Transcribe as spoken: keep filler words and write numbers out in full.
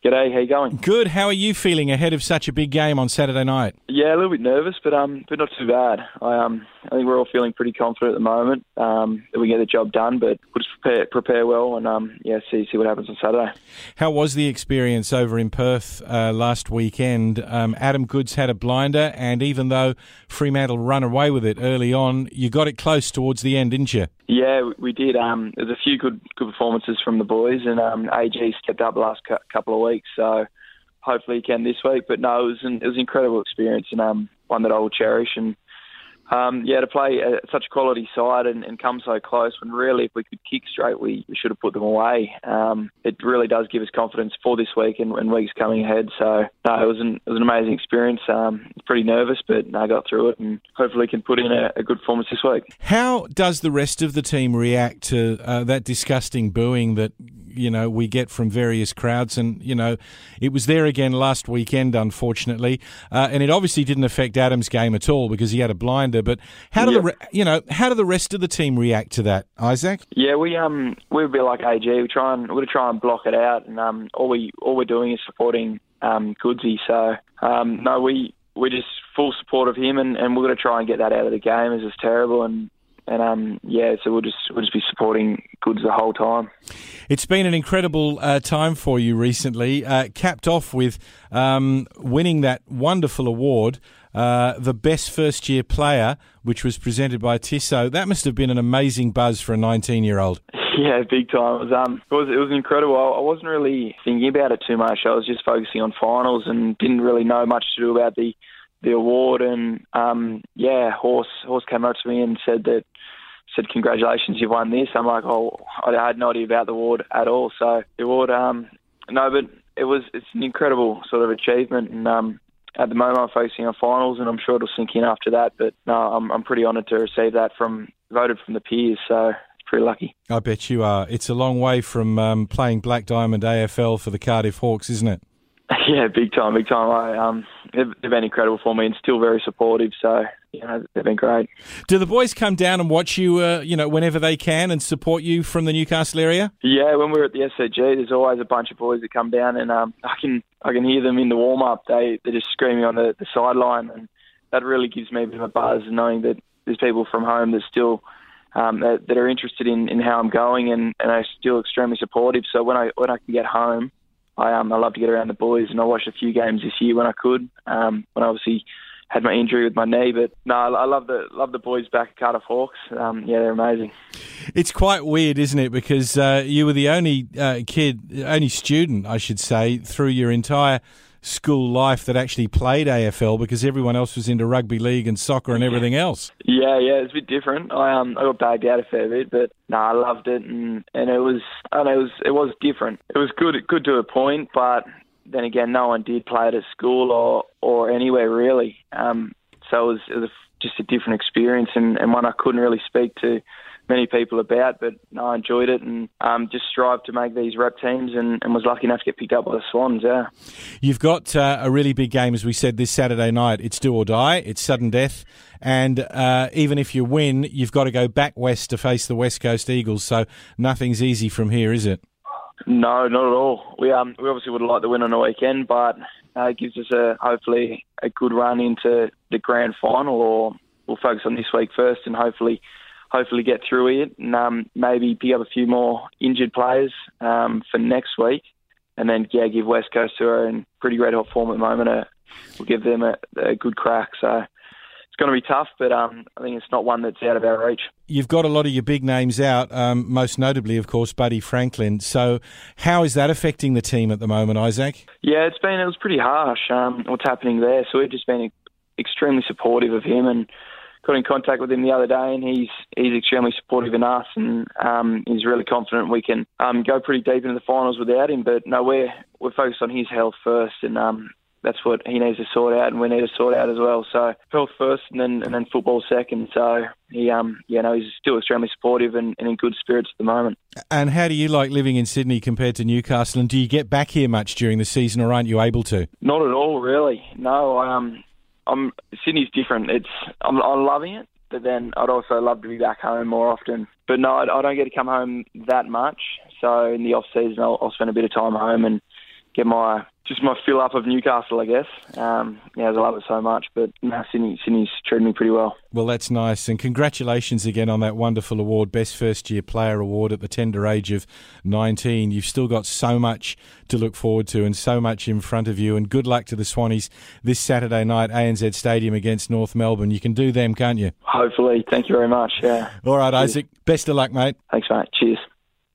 G'day, how you going? Good. How are you feeling ahead of such a big game on Saturday night? Yeah, a little bit nervous, but um, but not too bad. I um, I think we're all feeling pretty confident at the moment um, that we can get the job done, but we'll just prepare, prepare well and um, yeah, see see what happens on Saturday. How was the experience over in Perth uh, last weekend? Um, Adam Goodes had a blinder, and even though Fremantle run away with it early on, you got it close towards the end, didn't you? Yeah, we did. Um, there's a few good good performances from the boys, and um, A G stepped up the last cu- couple of weeks, so hopefully he can this week. But no, it was an, it was an incredible experience, and um, one that I will cherish. And um, yeah, to play a, such a quality side and, and come so close when really, if we could kick straight, we, we should have put them away. Um, it really does give us confidence for this week and, and weeks coming ahead. So no, it was an it was an amazing experience. Um, pretty nervous, but no, I got through it, and hopefully can put in a, a good performance this week. How does the rest of the team react to uh, that disgusting booing that, you know, we get from various crowds? And, you know, it was there again last weekend, unfortunately, uh, and it obviously didn't affect Adam's game at all because he had a blinder. But how do yep. the re- you know how do the rest of the team react to that, Isaac? Yeah, we um we're a bit like A G. We try and we try and block it out, and um all we all we're doing is supporting um Goodsy. So um no, we we're just full support of him, and, and we're going to try and get that out of the game, as it's terrible. And And um, yeah, so we'll just we'll just be supporting Goods the whole time. It's been an incredible uh, time for you recently, uh, capped off with um, winning that wonderful award, uh, the best first year player, which was presented by Tissot. That must have been an amazing buzz for a nineteen-year-old. Yeah, big time. It was um, it was it was incredible. I wasn't really thinking about it too much. I was just focusing on finals and didn't really know much to do about the. the award. And um, yeah, Horse Horse came up to me and said that said congratulations, you've won this. I'm like, oh, I had no idea about the award at all. So the award, um, no, but it was it's an incredible sort of achievement. And um, at the moment, I'm focusing on finals, and I'm sure it'll sink in after that. But no, I'm I'm pretty honoured to receive that from voted from the peers. So it's pretty lucky. I bet you are. It's a long way from um, playing Black Diamond A F L for the Cardiff Hawks, isn't it? Yeah, big time, big time. I, um, they've, they've been incredible for me and still very supportive. So, you know, they've been great. Do the boys come down and watch you, uh, you know, whenever they can and support you from the Newcastle area? Yeah, when we're at the S C G, there's always a bunch of boys that come down, and um, I can I can hear them in the warm up. They they're just screaming on the, the sideline, and that really gives me a bit of a buzz, knowing that there's people from home that still. Um, that, that are interested in, in how I'm going and, and are still extremely supportive. So when I when I can get home, I um I love to get around the boys, and I watched a few games this year when I could. Um, when I obviously had my injury with my knee, but no, I love the love the boys back at Cardiff Hawks. Um, yeah, they're amazing. It's quite weird, isn't it? Because uh, you were the only uh, kid, only student, I should say, through your entire school life that actually played A F L, because everyone else was into rugby league and soccer and everything else. Yeah, yeah, it's a bit different. I um I got bagged out a fair bit, but no, I loved it, and, and it was I don't know, it was it was different. It was good good to a point, but then again, no one did play it at school or or anywhere really. Um, so it was, it was just a different experience, and, and one I couldn't really speak to many people about, but no, I enjoyed it, and um, just strive to make these rep teams, and, and was lucky enough to get picked up by the Swans, yeah. You've got uh, a really big game, as we said, this Saturday night. It's do or die, it's sudden death, and uh, even if you win, you've got to go back west to face the West Coast Eagles, so nothing's easy from here, is it? No, not at all. We um we obviously would have liked to win on the weekend, but uh, it gives us a hopefully a good run into the grand final, or we'll focus on this week first and hopefully hopefully get through it, and um, maybe pick up a few more injured players um, for next week, and then yeah, give West Coast, who are in pretty great hot form at the moment, a, we'll give them a, a good crack. So it's going to be tough, but um, I think it's not one that's out of our reach. You've got a lot of your big names out, um, most notably, of course, Buddy Franklin. So how is that affecting the team at the moment, Isaac? Yeah, it's been it was pretty harsh um, what's happening there. So we've just been extremely supportive of him, and got in contact with him the other day, and he's he's extremely supportive in us, and um, he's really confident we can um, go pretty deep into the finals without him. But no, we're we're focused on his health first, and um, that's what he needs to sort out, and we need to sort out as well. So health first, and then and then football second. So he um yeah no he's still extremely supportive and, and in good spirits at the moment. And how do you like living in Sydney compared to Newcastle? And do you get back here much during the season, or aren't you able to? Not at all, really. No, I um. I'm, Sydney's different. It's I'm, I'm loving it, but then I'd also love to be back home more often. But no, I, I don't get to come home that much. So in the off season, I'll, I'll spend a bit of time home and get my just my fill up of Newcastle, I guess. Um, yeah, I love it so much, but no, Sydney, Sydney's treated me pretty well. Well, that's nice, and congratulations again on that wonderful award, Best First Year Player Award at the tender age of nineteen. You've still got so much to look forward to and so much in front of you, and good luck to the Swannies this Saturday night, A N Z Stadium against North Melbourne. You can do them, can't you? Hopefully. Thank you very much, yeah. All right, Cheers. Isaac. Best of luck, mate. Thanks, mate. Cheers.